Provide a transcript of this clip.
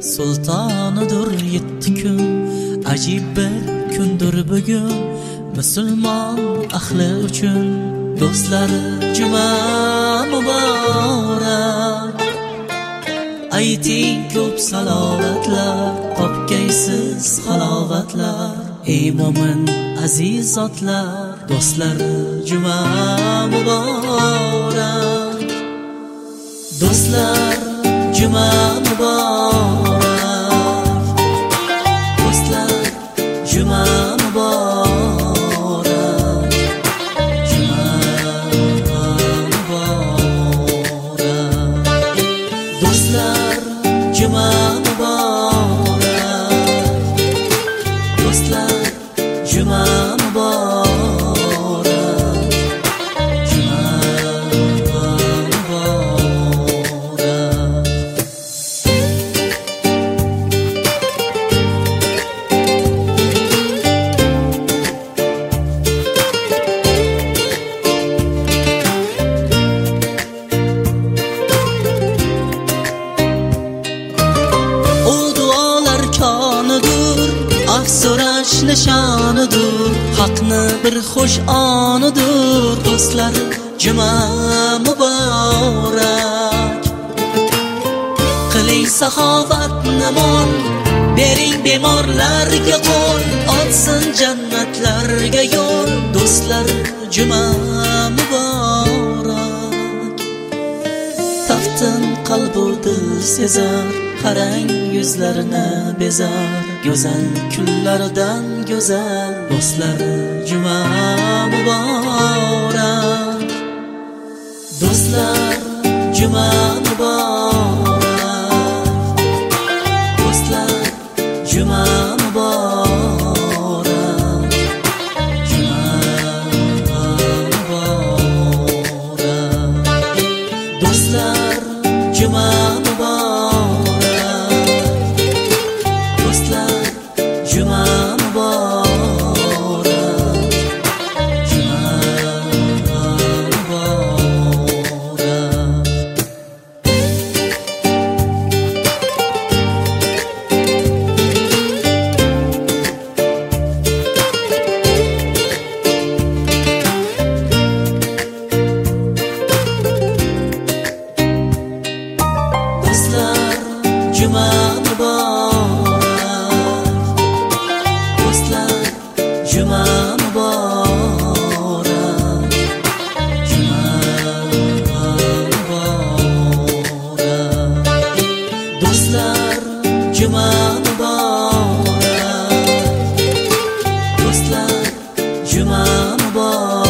sultonidir yetti kun. Ajib bir kundir bugun musulmon ahli uchun. Do'stlari juma muborak, ayting ko'p salovatlar, topgaysiz halovatlar. Ey mo'min aziz zotlar, do'stlari juma muborak. Do'stlar juma muborak, do'stlar juma muborak, juma muborak. Do'stlar juma muborak, do'stlar juma muborak, juma muborak. O duolar konidir, afso'rash nishonidir, haqni bir xush onidir. Do'stlar juma muborak, qiling saxovat namon, bering bemorlarga qo'l, otsin jannatlarga yo'l. Do'stlar juma muborak, taftin qalbu dil sezar, qarang yuzlarini bezar, go'zal kunlardan go'zal. Do'stlar juma muborak, do'stlar juma muborak, do'stlar juma muborak, juma muborak. Do'stlar juma muborak, do'stlar juma muborak, juma muborak. Do'stlar juma muborak, do'stlar juma muborak, juma muborak. Do'stlar juma muborak, do'stlar juma muborak.